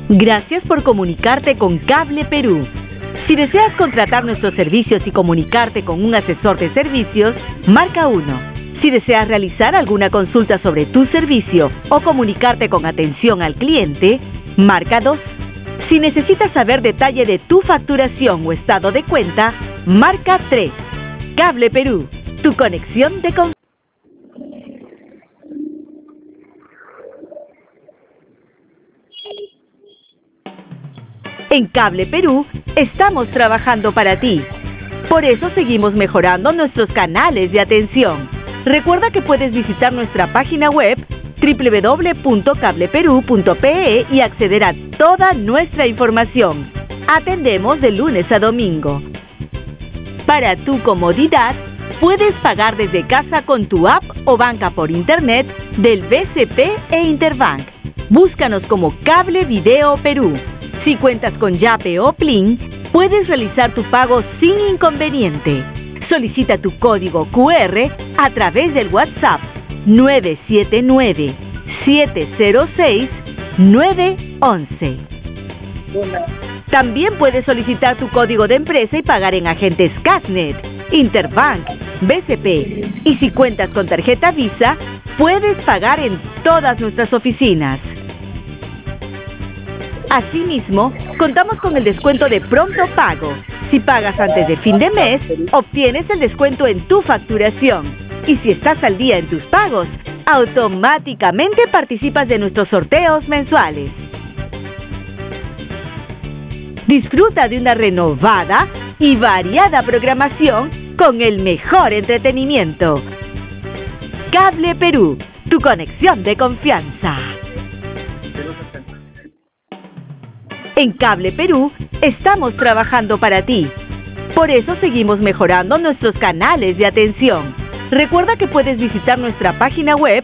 Gracias por comunicarte con Cable Perú. Si deseas contratar nuestros servicios y comunicarte con un asesor de servicios, marca 1. Si deseas realizar alguna consulta sobre tu servicio o comunicarte con atención al cliente, marca 2. Si necesitas saber detalle de tu facturación o estado de cuenta, marca 3. Cable Perú, tu conexión de confianza. En Cable Perú estamos trabajando para ti. Por eso seguimos mejorando nuestros canales de atención. Recuerda que puedes visitar nuestra página web www.cableperú.pe y acceder a toda nuestra información. Atendemos de lunes a domingo. Para tu comodidad, puedes pagar desde casa con tu app o banca por internet del BCP e Interbank. Búscanos como Cable Video Perú. Si cuentas con Yape o Plin, puedes realizar tu pago sin inconveniente. Solicita tu código QR a través del WhatsApp 979-706-911. También puedes solicitar tu código de empresa y pagar en agentes Casnet, Interbank, BCP. Y si cuentas con tarjeta Visa, puedes pagar en todas nuestras oficinas. Asimismo, contamos con el descuento de pronto pago. Si pagas antes de fin de mes, obtienes el descuento en tu facturación. Y si estás al día en tus pagos, automáticamente participas de nuestros sorteos mensuales. Disfruta de una renovada y variada programación con el mejor entretenimiento. Cable Perú, tu conexión de confianza. En Cable Perú estamos trabajando para ti. Por eso seguimos mejorando nuestros canales de atención. Recuerda que puedes visitar nuestra página web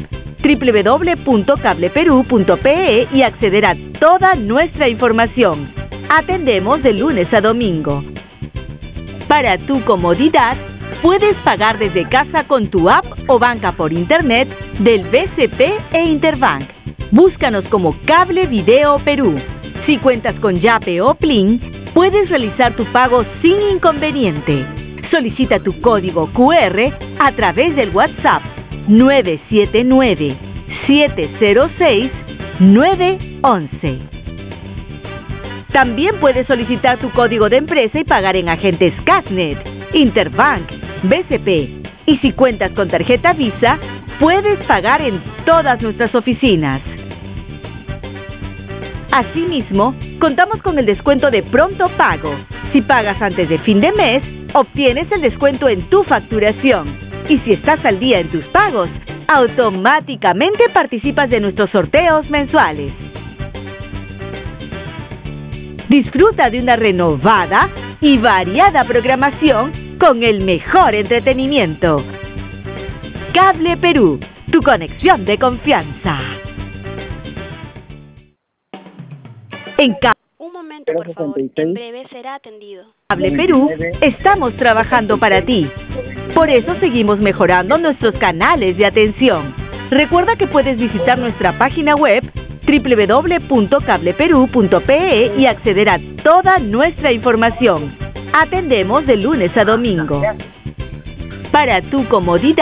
www.cableperú.pe y acceder a toda nuestra información. Atendemos de lunes a domingo. Para tu comodidad, puedes pagar desde casa con tu app o banca por internet del BCP e Interbank. Búscanos como Cable Video Perú. Si cuentas con Yape o Plin, puedes realizar tu pago sin inconveniente. Solicita tu código QR a través del WhatsApp 979-706-911. También puedes solicitar tu código de empresa y pagar en agentes Casnet, Interbank, BCP. Y si cuentas con tarjeta Visa, puedes pagar en todas nuestras oficinas. Asimismo, contamos con el descuento de pronto pago. Si pagas antes de fin de mes, obtienes el descuento en tu facturación. Y si estás al día en tus pagos, automáticamente participas de nuestros sorteos mensuales. Disfruta de una renovada y variada programación con el mejor entretenimiento. Cable Perú, tu conexión de confianza. Un momento, por favor. En breve será atendido. Cable Perú estamos trabajando para ti. Por eso seguimos mejorando nuestros canales de atención. Recuerda que puedes visitar nuestra página web www.cableperú.pe y acceder a toda nuestra información. Atendemos de lunes a domingo. Para tu comodidad,